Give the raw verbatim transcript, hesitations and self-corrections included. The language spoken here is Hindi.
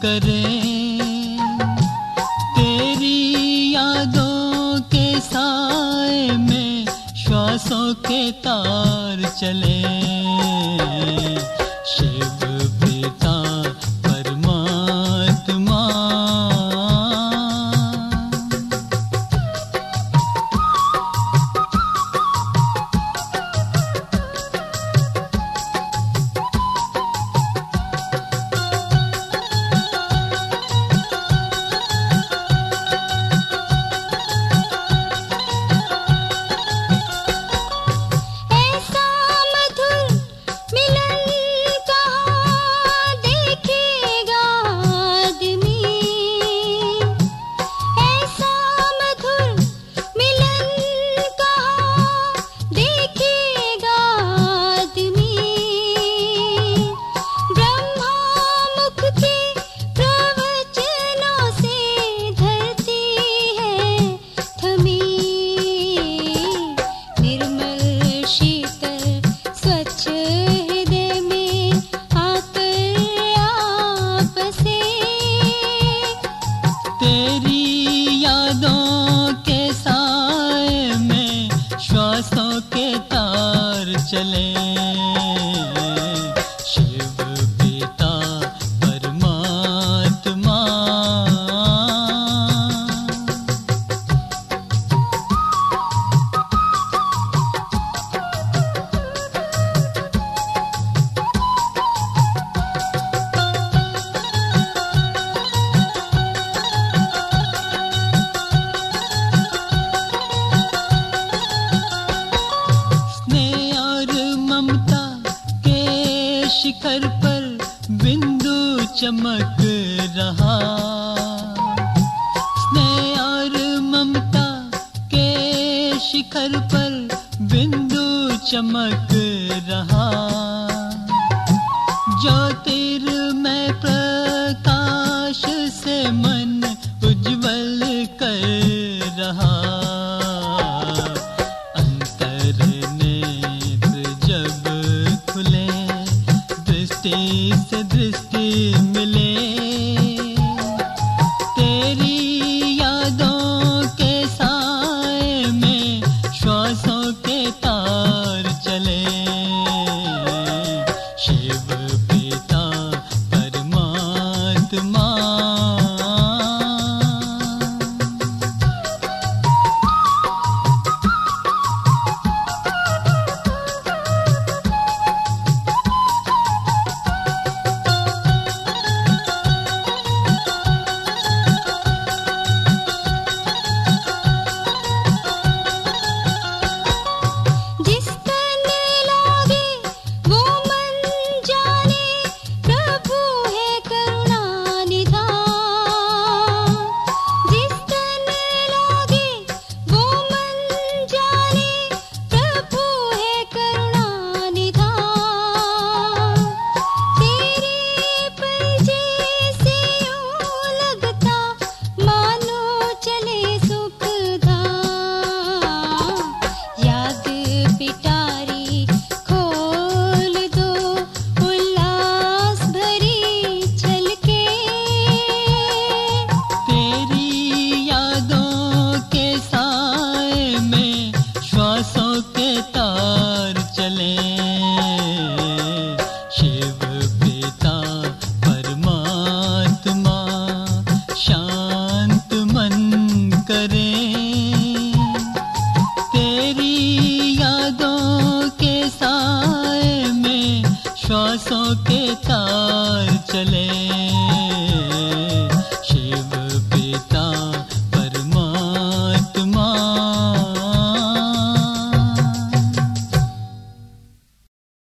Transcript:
करें, तेरी यादों के साए में श्वासों के तार चले। शिव पिता परमात्मा, चले। शिव पिता परमात्मा, शिखर पर बिंदु चमक रहा। स्नेह और ममता के शिखर पर बिंदु चमक रहा। ज्योतिर्मय प्रकाश से मन उज्जवल कर रहा। अंतर नेत्र जब खुले, दृष्टि से दृष्टि मिले, तेरी यादों के साए में श्वासों के तार चले। शिव पिता परमात्मा,